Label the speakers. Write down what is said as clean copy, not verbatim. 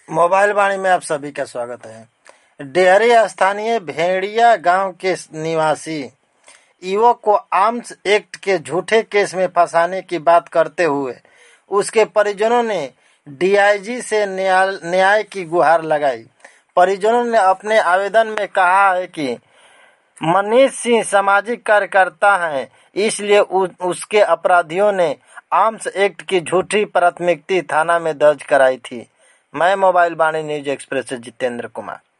Speaker 1: Mobile वाणी में आप सभी का स्वागत है। डेहरी स्थानीय भेड़िया गांव के निवासी युवक को आर्म्स एक्ट के झूठे केस में फंसाने की बात करते हुए उसके परिजनों ने डीआईजी से न्याय की गुहार लगाई। परिजनों ने अपने आवेदन में कहा है कि मनीष सिंह सामाजिक कार्यकर्ता हैं, इसलिए उसके अपराधियों ने आर्म्स एक्ट की झूठी प्राथमिकी थाना में दर्ज कराई थी। मैं मोबाइल वाणी न्यूज एक्सप्रेस से जितेंद्र कुमार।